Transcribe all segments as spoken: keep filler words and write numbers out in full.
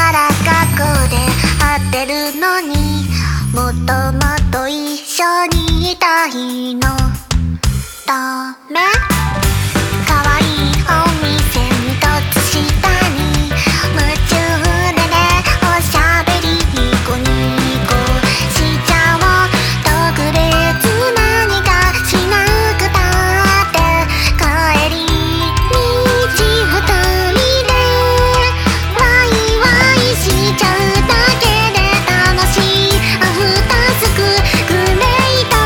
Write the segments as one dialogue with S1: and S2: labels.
S1: から過去で会ってるのに、もっともっと一緒にいたいの。ダメ？可愛いお店に突したに夢中でね、おしゃべりニコニコしちゃおう。特別何かしなくたって帰り道二人でワイワイしちゃうだけで楽しいアフタースクグレート。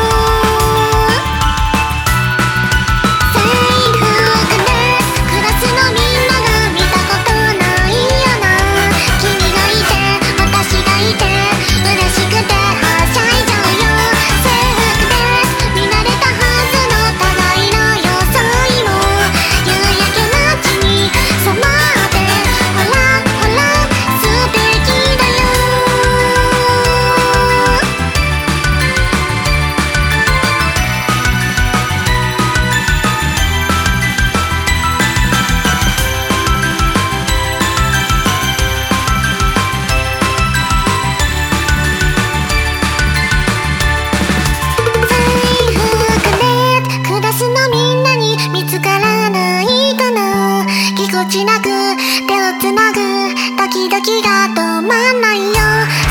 S1: 制服でクラスのみんなが見たことないよな。君がいて私がいて嬉しくてはしゃいじゃうよ。制服で見慣れたはずの互いの装いも夕焼け街に染まってほらほら素敵だよ。制服でクラスのみんなに見つからないかな。ぎこちなく手をつなぐドキドキが止まんないよ。